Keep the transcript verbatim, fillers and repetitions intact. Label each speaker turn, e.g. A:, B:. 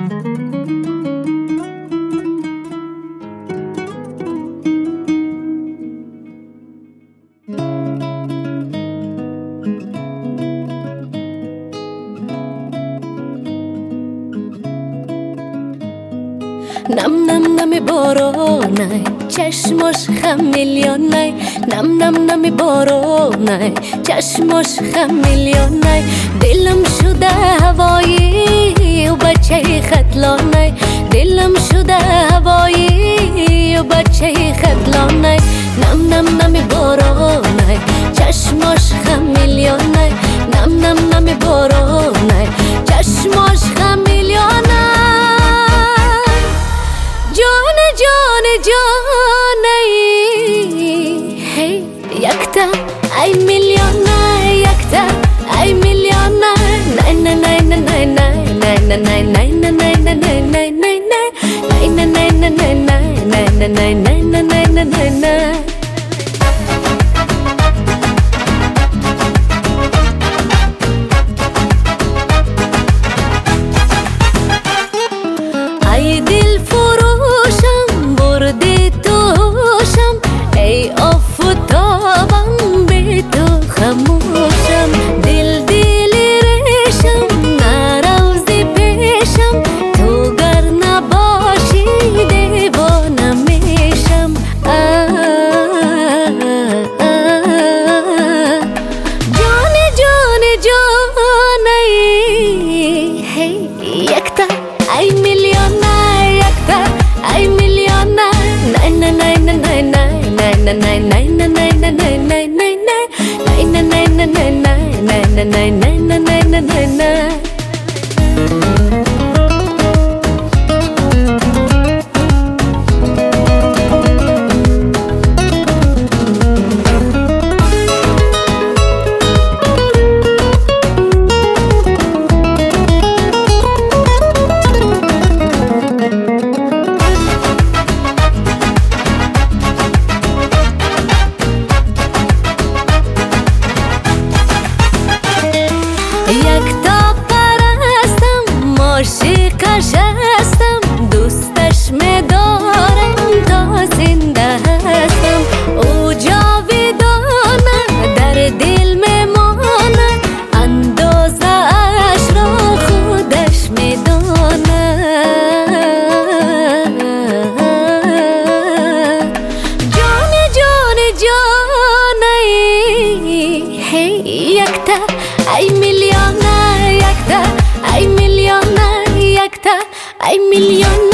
A: نم نم نمی بارانه چشماش خم میلیونه نم نم نمی بارانه چشماش خم میلیونه دلم شده هوایی و بچه خطلانه دلم شده هوایی و بچه خطلانه نم نم نمی بارانه چشماش خم میلیونه نم نم نمی بارانه چشماش خم میلیونه جان جان جانه هی یکتا ای میلیونه یکتا ای میلیونه نه نه نه نه نه نه نه نه نه نه نه نه نه نه نه نه نه نه ای دل فروشم بردی توشم ای آفتابم بی تو خموشم دل دل ریشم نروزی پیشم تو گر نباشی دیوانه میشم جان جان جانه هی یکتا ای میلیونه یکتا ای میلیونه نه نه نه نه نه نه نه نه نه نه نه نه نه نه نه نه نه یکتا پرستم عاشقش هستم دوستش میدارم تا زنده هستم او جاودانه در دل میمانه اندازه اش را خودش میدانه جان جان جانه هی یکتا ای میلیونه یکتا ای میلیونه یکتا ای میلیونه